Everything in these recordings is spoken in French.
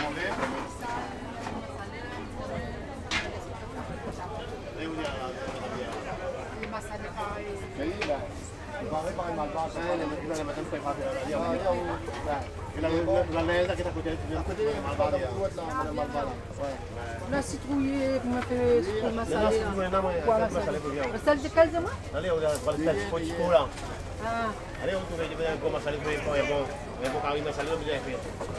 La citrouille, vous m'avez fait le massalé. Le sel de quel de moi? Allez, on va le faire petit là. Ah. Allez, on trouve un bon massalé pour les bons. Un bon carré massalé, on va faire.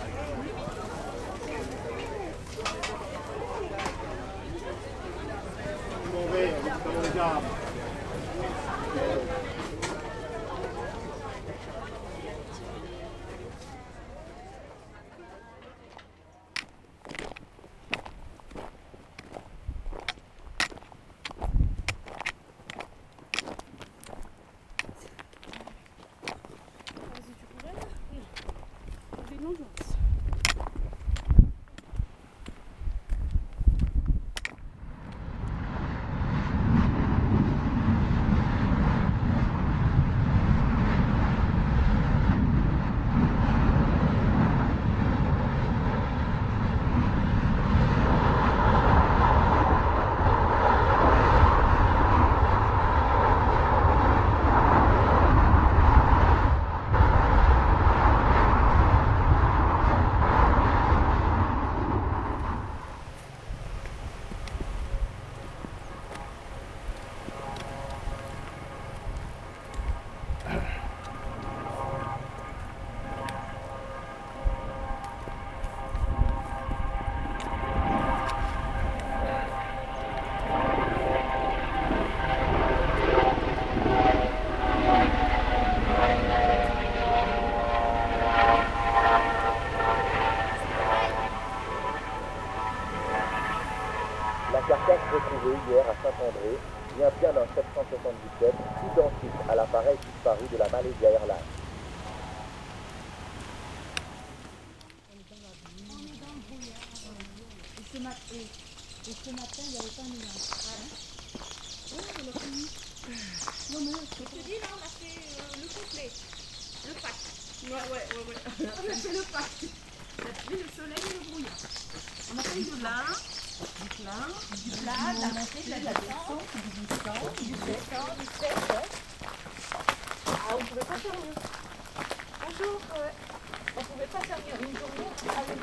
La carcasse retrouvée hier à Saint-André vient bien d'un 777 identique à l'appareil disparu de la Malaysia Airlines. Et ce matin, il n'y avait pas de nuage. Oui, on l'a fini. Non, mais je te dis, là, on a fait le complet. Le pack. Ouais. On a fait le pack. La pluie, le soleil et le brouillard. On a fait du plein, de la montée, de la descente, du descente, du sec. Ah, on ne pouvait pas faire mieux. Bonjour. On ne pouvait pas faire mieux. Une journée avec